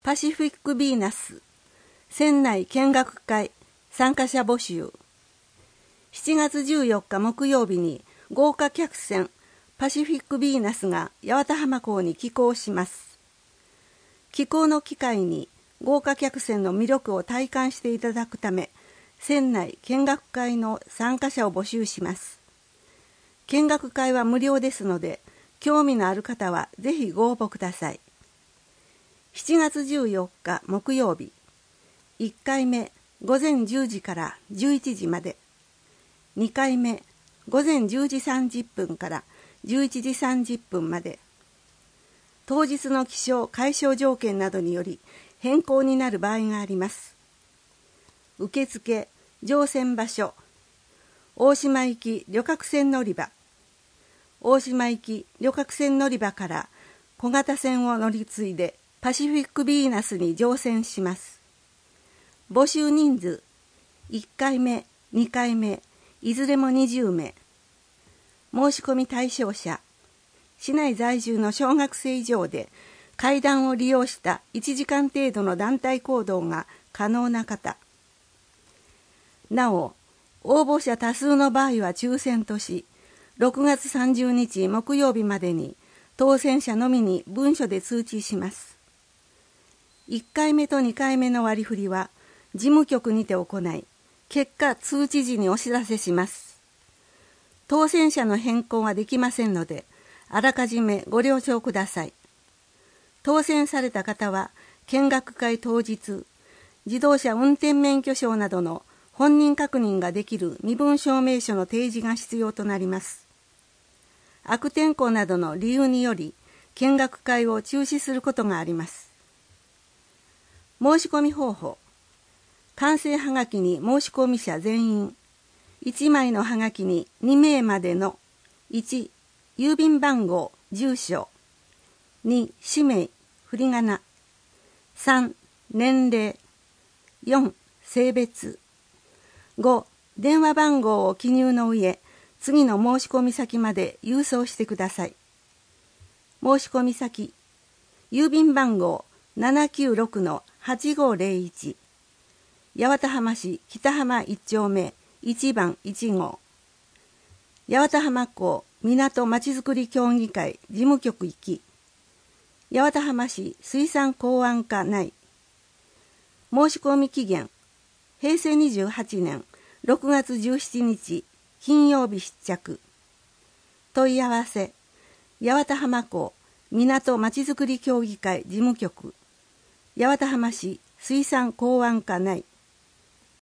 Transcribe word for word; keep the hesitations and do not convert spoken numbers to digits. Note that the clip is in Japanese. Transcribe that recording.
パシフィックヴィーナス船内見学会参加者募集。しちがつじゅうよっか木曜日に豪華客船パシフィックヴィーナスが八幡浜港に寄港します。寄港の機会に豪華客船の魅力を体感していただくため、船内見学会の参加者を募集します。見学会は無料ですので、興味のある方はぜひご応募ください。しちがつじゅうよっか木曜日、いっかいめごぜんじゅうじからじゅういちじまで、にかいめごぜんじゅうじさんじゅっぷんからじゅういちじさんじゅっぷんまで。当日の気象・海象条件などにより変更になる場合があります。受付・乗船場所、大島行き旅客船乗り場、大島行き旅客船乗り場から小型船を乗り継いでパシフィックヴィーナスに乗船します。募集人数、いっかいめ、にかいめ、いずれもにじゅうめい。申し込み対象者、市内在住の小学生以上で階段を利用したいちじかん程度の団体行動が可能な方。なお、応募者多数の場合は抽選とし、ろくがつさんじゅうにち木曜日までに当選者のみに文書で通知します。いっかいめとにかいめの割り振りは事務局にて行い、結果通知時にお知らせします。当選者の変更はできませんので、あらかじめご了承ください。当選された方は見学会当日、自動車運転免許証などの本人確認ができる身分証明書の提示が必要となります。悪天候などの理由により見学会を中止することがあります。申し込み方法。完成はがきに申し込み者全員、いちまいのはがきににめいまでのいち、郵便番号、住所、に、氏名、振り仮名、さん、年齢、よん、性別、ご、電話番号を記入の上、次の申し込み先まで郵送してください。申し込み先、郵便番号 ななきゅうろくのはちごぜろいち、八幡浜市北浜いっちょうめいちばんいちごう、八幡浜港港まちづくり協議会事務局行き、八幡浜市水産港湾課内。申し込み期限、へいせいにじゅうはちねんろくがつじゅうしちにち金曜日必着。問い合わせ、八幡浜港港まちづくり協議会事務局、八幡浜市水産港湾課内。